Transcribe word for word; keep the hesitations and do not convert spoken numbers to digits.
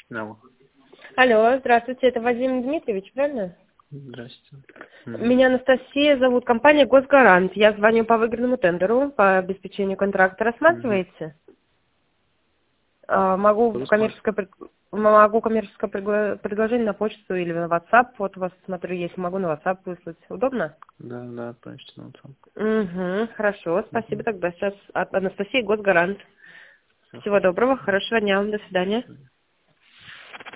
Алло. Алло, здравствуйте, это Вадим Дмитриевич, правильно? Здрасте. Меня Анастасия зовут, компания «Госгарант». Я звоню по выигранному тендеру по обеспечению контракта. Мгм. Рассматриваете? А, Могу Что вы спрашиваете? коммерческое, пред- могу коммерческое пригла- предложение на почту или на WhatsApp. Вот у вас, смотрю, есть. Могу на WhatsApp выслать. Удобно? Да, да, отправьте на WhatsApp. Угу, хорошо. Спасибо Мгм. тогда. Сейчас от Анастасии «Госгарант». Всё, Всего хорошо. доброго, хорошего дня вам. До свидания.